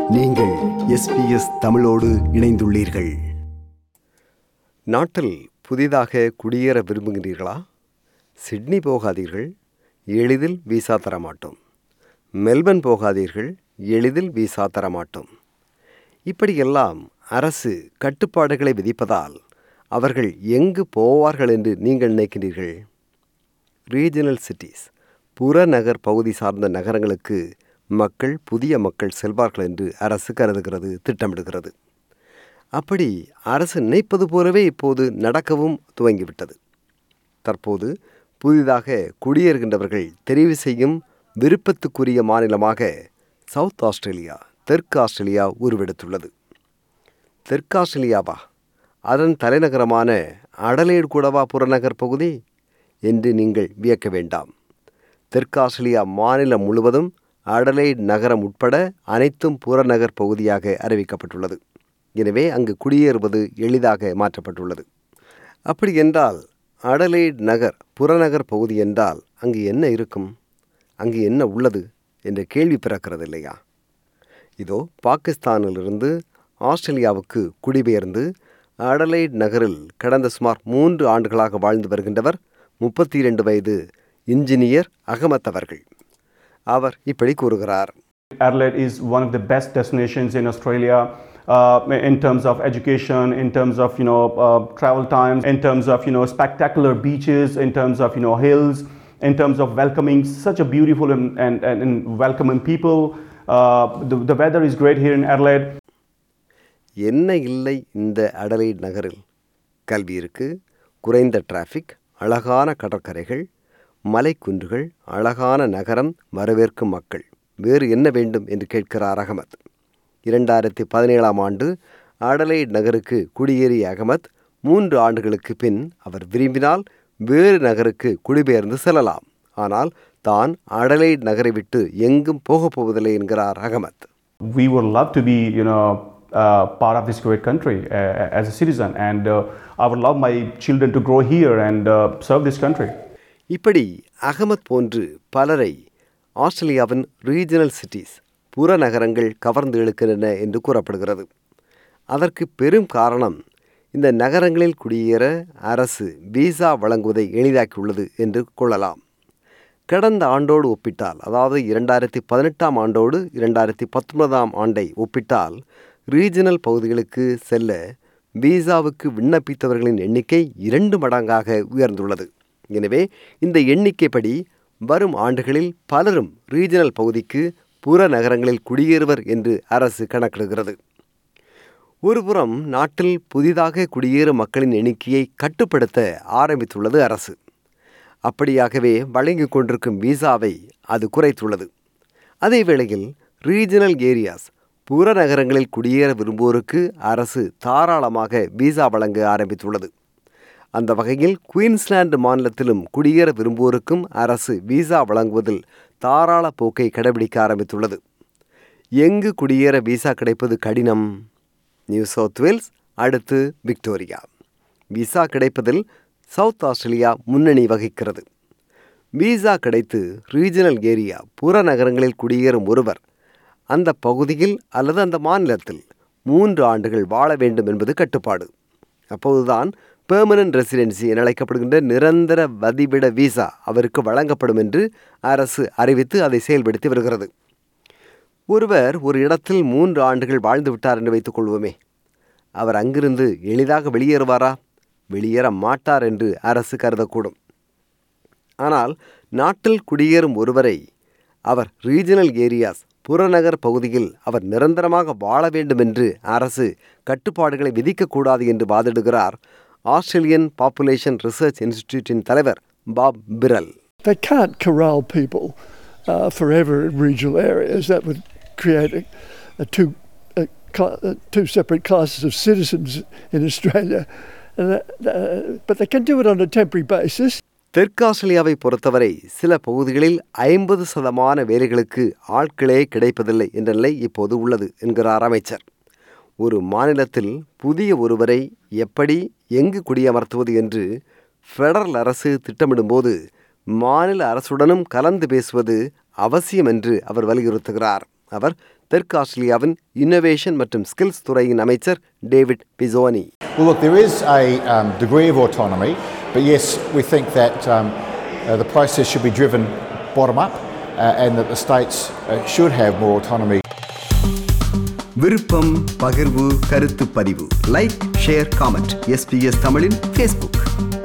நீங்கள் SBS தமிழோடு இணைந்துள்ளீர்கள். நாட்டில் புதிதாக குடியேற விரும்புகிறீர்களா? சிட்னி போகாதீர்கள், எளிதில் விசா தரமாட்டோம். மெல்பர்ன் போகாதீர்கள், எளிதில் விசா தரமாட்டோம். இப்படியெல்லாம் அரசு கட்டுப்பாடுகளை விதிப்பதால் அவர்கள் எங்கு போவார்கள் என்று நீங்கள் நினைக்கிறீர்கள்? ரீஜனல் சிட்டிஸ், புறநகர் பகுதி சார்ந்த நகரங்களுக்கு புதிய மக்கள் செல்வார்கள் என்று அரசு கருதுகிறது, திட்டமிடுகிறது. அப்படி அரசு நினைப்பது போலவே இப்போது நடக்கவும் துவங்கிவிட்டது. தற்போது புதிதாக குடியேறுகின்றவர்கள் தெரிவு செய்யும் விருப்பத்துக்குரிய மாநிலமாக சவுத் ஆஸ்திரேலியா, தெற்கு ஆஸ்திரேலியா உருவெடுத்துள்ளது. தெற்கு ஆஸ்திரேலியாவா? அதன் தலைநகரமான அடலேட் கூடவா புறநகர் பகுதி என்று நீங்கள் வியக்க வேண்டாம். தெற்கு ஆஸ்திரேலியா மாநிலம் முழுவதும் அடலேட் நகரம் உட்பட அனைத்தும் புறநகர் பகுதியாக அறிவிக்கப்பட்டுள்ளது. எனவே அங்கு குடியேறுவது எளிதாக மாற்றப்பட்டுள்ளது. அப்படி என்றால் அடலேட் நகர் புறநகர் பகுதி என்றால் அங்கு என்ன இருக்கும், அங்கு என்ன உள்ளது என்ற கேள்வி பிறக்கிறது இல்லையா? இதோ பாகிஸ்தானிலிருந்து ஆஸ்திரேலியாவுக்கு குடிபெயர்ந்து அடலேட் நகரில் கடந்த சுமார் 3 ஆண்டுகளாக வாழ்ந்து வருகின்றவர் 32 வயது இன்ஜினியர் அகமத் அவர்கள். அவர் இப்படி கூறுகிறார். Adelaide is one of the best destinations in Australia in terms of education, in terms of travel times, in terms of spectacular beaches, in terms of hills, in terms of welcoming such a beautiful and welcoming people. The weather is great here in Adelaide. என்ன இல்லை இந்த அடலைட் நகரில்? கல்வி இருக்கு, குறைந்த traffic, அழகான கடற்கரைகள், மலைக்குன்றுகள், அழகான நகரம், வரவேற்கும் மக்கள். வேறு என்ன வேண்டும் என்று கேட்கிறார் அகமத். 2017 ஆண்டு அடலைட் நகருக்கு குடியேறிய அகமத் 3 ஆண்டுகளுக்கு பின் அவர் விரும்பினால் வேறு நகருக்கு குடிபெயர்ந்து செல்லலாம். ஆனால் தான் அடலைட் நகரை விட்டு எங்கும் போகப் போவதில்லை என்கிறார் Ahmed. We would love to be part of this great country as a citizen, and I would love my children to grow here and serve this country. இப்படி அகமத் போன்று பலரை ஆஸ்திரேலியாவின் ரீஜனல் சிட்டிஸ், புறநகரங்கள் கவர்ந்து இழுக்கின்றன என்று கூறப்படுகிறது. அதற்கு பெரும் காரணம் இந்த நகரங்களில் குடியேற அரசு விசா வழங்குவதை எளிதாக்கியுள்ளது என்று கொள்ளலாம். கடந்த ஆண்டோடு ஒப்பிட்டால், அதாவது 2018 ஆண்டோடு 2019 ஆண்டை ஒப்பிட்டால் ரீஜனல் பகுதிகளுக்கு செல்ல விசாவுக்கு விண்ணப்பித்தவர்களின் எண்ணிக்கை 2 மடங்காக உயர்ந்துள்ளது. எனவே இந்த எண்ணிக்கைப்படி வரும் ஆண்டுகளில் பலரும் ரீஜனல் பகுதிக்கு புறநகரங்களில் குடியேறுவர் என்று அரசு கணக்கிடுகிறது. ஒருபுறம் நாட்டில் புதிதாக குடியேறும் மக்களின் எண்ணிக்கையை கட்டுப்படுத்த ஆரம்பித்துள்ளது அரசு. அப்படியாகவே வழங்கிக் கொண்டிருக்கும் விசாவை அது குறைத்துள்ளது. அதே வேளையில் ரீஜனல் ஏரியாஸ், புறநகரங்களில் குடியேற விரும்புவோருக்கு அரசு தாராளமாக விசா வழங்க ஆரம்பித்துள்ளது. அந்த வகையில் குயின்ஸ்லாந்து மாநிலத்திலும் குடியேற விரும்புவோருக்கும் அரசு விசா வழங்குவதில் தாராள போக்கை கடைபிடிக்க ஆரம்பித்துள்ளது. எங்கு குடியேற விசா கிடைப்பது கடினம்? நியூ சவுத் வேல்ஸ், அடுத்து விக்டோரியா. விசா கிடைப்பதில் சவுத் ஆஸ்திரேலியா முன்னணி வகிக்கிறது. விசா கிடைத்து ரீஜனல் ஏரியா, புறநகரங்களில் குடியேறும் ஒருவர் அந்த பகுதியில் அல்லது அந்த மாநிலத்தில் 3 ஆண்டுகள் வாழ வேண்டும் என்பது கட்டுப்பாடு. அப்போதுதான் பெர்மனன்ட் ரெசிடென்சி என அழைக்கப்படுகின்ற நிரந்தர வதிவிட விசா அவருக்கு வழங்கப்படும் என்று அரசு அறிவித்து அதை செயல்படுத்தி வருகிறது. ஒருவர் ஒரு இடத்தில் 3 ஆண்டுகள் வாழ்ந்து விட்டார் என்று வைத்துக் கொள்வோமே, அவர் அங்கிருந்து எளிதாக வெளியேறுவாரா? வெளியேற மாட்டார் என்று அரசு கருதக்கூடும். ஆனால் நாட்டில் குடியேறும் ஒருவரை அவர் ரீஜனல் ஏரியாஸ், புறநகர் பகுதியில் அவர் நிரந்தரமாக வாழ வேண்டும் என்று அரசு கட்டுப்பாடுகளை விதிக்கக்கூடாது என்று வாதிடுகிறார் ஆஸ்திரேலியன் பாப்புலேஷன் ரிசர்ச் இன்ஸ்டிடியூட்டின் தலைவர் Bob Birrell. They can't corral people forever in regional areas. That would create two separate classes of citizens in Australia. But they can do it on a temporary basis. தெற்கு ஆஸ்திரேலியாவை பொறுத்தவரை சில பகுதிகளில் 50% வேலைகளுக்கு ஆட்களே கிடைப்பதில்லை என்ற நிலை இப்போது உள்ளது என்கிறார் அமைச்சர். ஒரு மாநிலத்தில் புதிய ஒருவரை எப்படி, எங்கு குடியமர்த்துவது என்று ஃபெடரல் அரசு திட்டமிடும்போது மாநில அரசுடனும் கலந்து பேசுவது அவசியம் என்று அவர் வலியுறுத்துகிறார். அவர் தெற்கு ஆஸ்திரேலியாவின் இன்னோவேஷன் மற்றும் ஸ்கில்ஸ் துறையின் அமைச்சர் David Pisoni. Well, look, there is a degree of autonomy, but yes, we think that the process should be driven bottom up and that the states should have more autonomy. விருப்பம், பகிர்வு, கருத்து பதிவு. Like, share, comment. SBS தமிழின் Facebook.